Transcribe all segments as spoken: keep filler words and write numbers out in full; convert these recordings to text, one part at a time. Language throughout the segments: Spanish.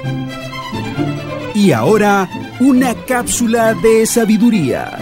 Y ahora, una cápsula de sabiduría.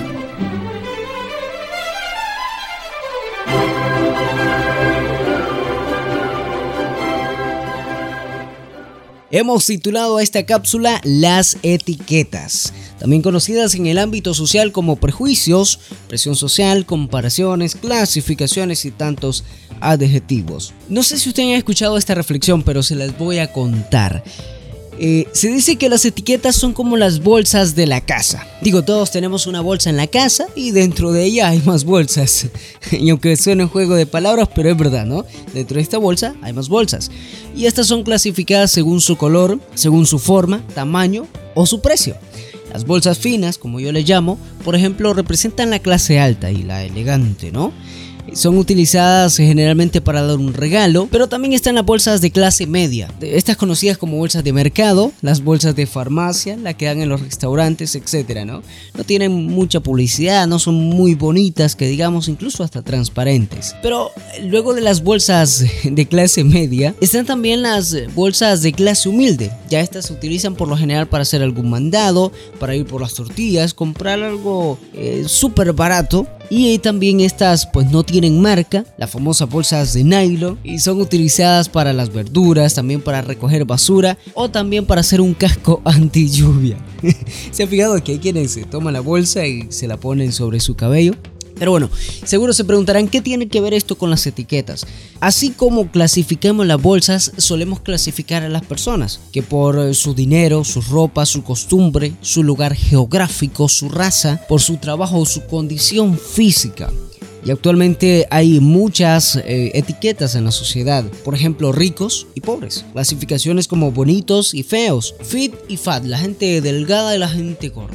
Hemos titulado a esta cápsula Las etiquetas, también conocidas en el ámbito social como prejuicios, presión social, comparaciones, clasificaciones y tantos adjetivos. No sé si ustedes han escuchado esta reflexión, pero se las voy a contar. Eh, se dice que las etiquetas son como las bolsas de la casa. Digo, todos tenemos una bolsa en la casa y dentro de ella hay más bolsas. Y aunque suene un juego de palabras, pero es verdad, ¿no? Dentro de esta bolsa hay más bolsas. Y estas son clasificadas según su color, según su forma, tamaño o su precio. Las bolsas finas, como yo les llamo, por ejemplo, representan la clase alta y la elegante, ¿no? Son utilizadas generalmente para dar un regalo, pero también están las bolsas de clase media, estas conocidas como bolsas de mercado, las bolsas de farmacia, las que dan en los restaurantes, etcétera, ¿no? No tienen mucha publicidad, no son muy bonitas, que digamos, incluso hasta transparentes. Pero luego de las bolsas de clase media, están también las bolsas de clase humilde. Ya estas se utilizan por lo general para hacer algún mandado, para ir por las tortillas, comprar algo eh, súper barato. Y también estas pues no tienen marca, las famosas bolsas de nylon, y son utilizadas para las verduras, también para recoger basura o también para hacer un casco anti lluvia. ¿Se han fijado que hay quienes se toman la bolsa y se la ponen sobre su cabello? Pero bueno, seguro se preguntarán qué tiene que ver esto con las etiquetas. Así como clasificamos las bolsas, solemos clasificar a las personas, que por su dinero, su ropa, su costumbre, su lugar geográfico, su raza, por su trabajo o su condición física. Y actualmente hay muchas eh, etiquetas en la sociedad, por ejemplo ricos y pobres, clasificaciones como bonitos y feos, fit y fat, la gente delgada y la gente gorda.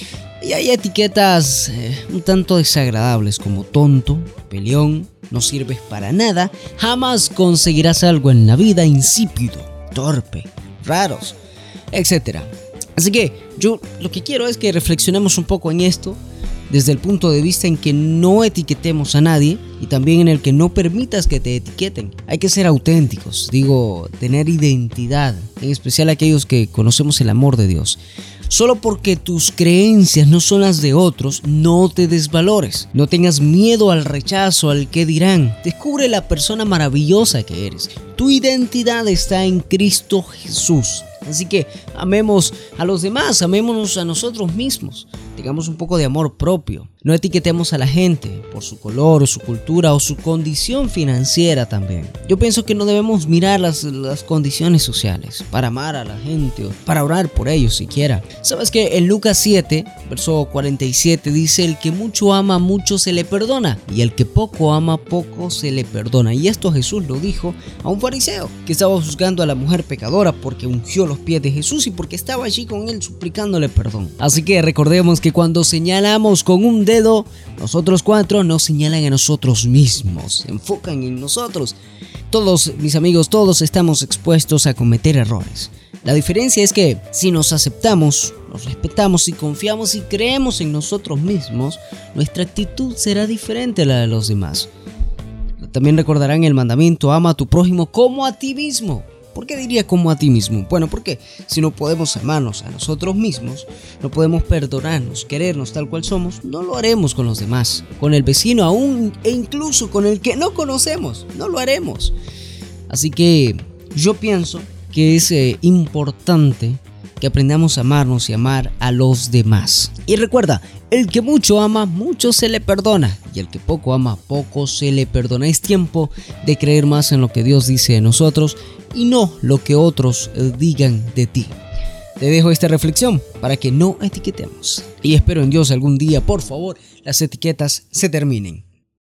Y hay etiquetas eh, un tanto desagradables como tonto, peleón, no sirves para nada, jamás conseguirás algo en la vida, insípido, torpe, raros, etcétera. Así que yo lo que quiero es que reflexionemos un poco en esto desde el punto de vista en que no etiquetemos a nadie y también en el que no permitas que te etiqueten. Hay que ser auténticos, digo, tener identidad, en especial aquellos que conocemos el amor de Dios. Solo porque tus creencias no son las de otros, no te desvalores. No tengas miedo al rechazo, al qué dirán. Descubre la persona maravillosa que eres. Tu identidad está en Cristo Jesús. Así que amemos a los demás, amémonos a nosotros mismos. Tengamos un poco de amor propio. No etiquetemos a la gente por su color o su cultura o su condición financiera también. Yo pienso que no debemos mirar las, las condiciones sociales para amar a la gente o para orar por ellos siquiera. ¿Sabes que en Lucas siete, verso cuarenta y siete dice: el que mucho ama, mucho se le perdona, y el que poco ama, poco se le perdona? Y esto Jesús lo dijo a un fariseo que estaba juzgando a la mujer pecadora porque ungió los pies de Jesús y porque estaba allí con él suplicándole perdón. Así que recordemos que cuando señalamos con un dedo, nosotros cuatro nos señalan a nosotros mismos, se enfocan en nosotros. Todos, mis amigos, todos estamos expuestos a cometer errores. La diferencia es que si nos aceptamos, nos respetamos y confiamos y creemos en nosotros mismos, nuestra actitud será diferente a la de los demás. También recordarán el mandamiento: ama a tu prójimo como a ti mismo. ¿Por qué diría como a ti mismo? Bueno, porque si no podemos amarnos a nosotros mismos, no podemos perdonarnos, querernos tal cual somos, no lo haremos con los demás, con el vecino aún e incluso con el que no conocemos, no lo haremos. Así que yo pienso que es eh, importante que aprendamos a amarnos y amar a los demás. Y recuerda, el que mucho ama, mucho se le perdona, y el que poco ama, poco se le perdona. Es tiempo de creer más en lo que Dios dice de nosotros y no lo que otros digan de ti. Te dejo esta reflexión para que no etiquetemos. Y espero en Dios algún día, por favor, las etiquetas se terminen.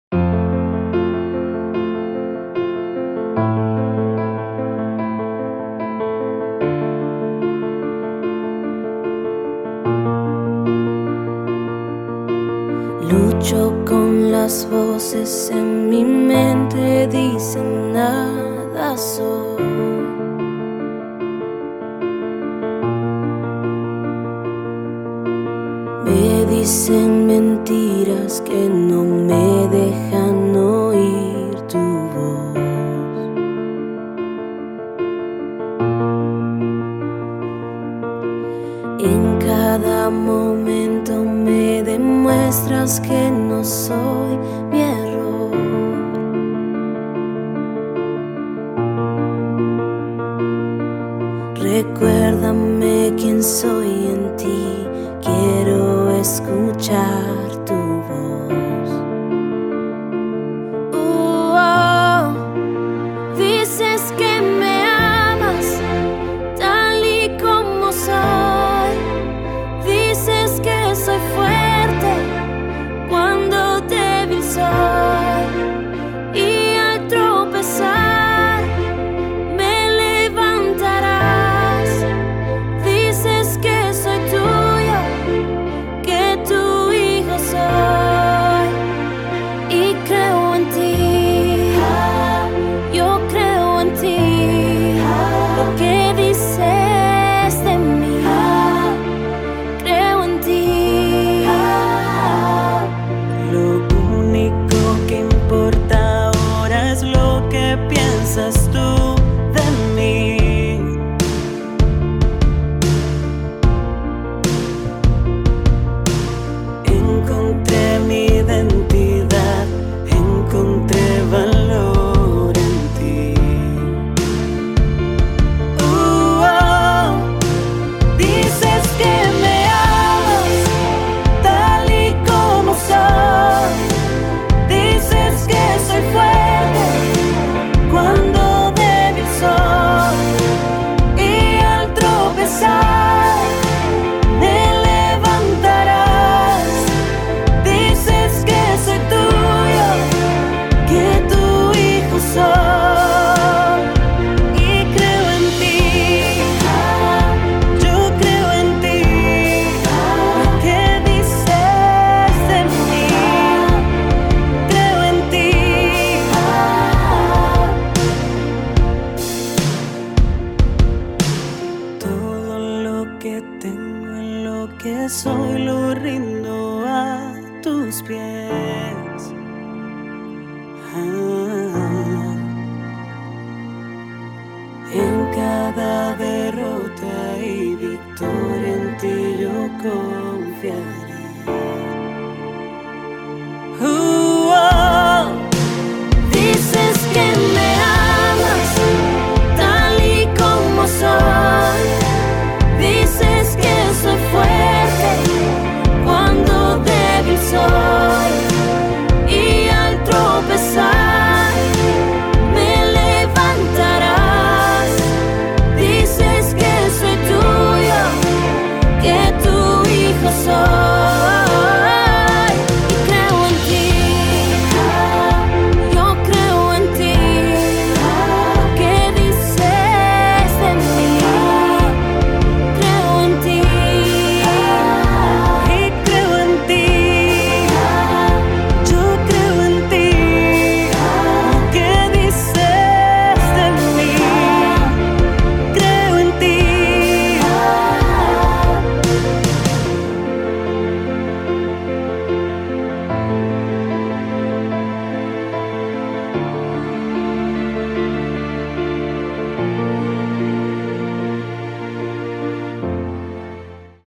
Lucho con las voces en mi mente, dicen nada soy. Me dicen mentiras que no me dejan oír tu voz. En cada momento me demuestras que no soy mi error. Recuérdame quién soy en ti, quiero escuchar tu voz. Uh, oh, dices que me amas tal y como soy. Dices que soy fuerte cuando débil soy, y al tropezar me levantarás. Dices que soy tuyo, que tu hijo soy, y creo en ti. Yo creo en ti, lo que dices de mí. Creo en ti. Lo único que importa ahora es lo que piensas tú de mí. Encontré mi identidad, encontré valor en ti. Uh, oh, dices que me amas tal y como soy. Dices que soy fuerte cuando débil soy, y al tropezar me levantarás. Dices que soy tuyo, que tu hijo soy, y creo en ti. Yo creo en ti, lo que dices de mí. Creo en ti. Todo lo que tengo y lo que soy lo rindo a tus pies. Ah.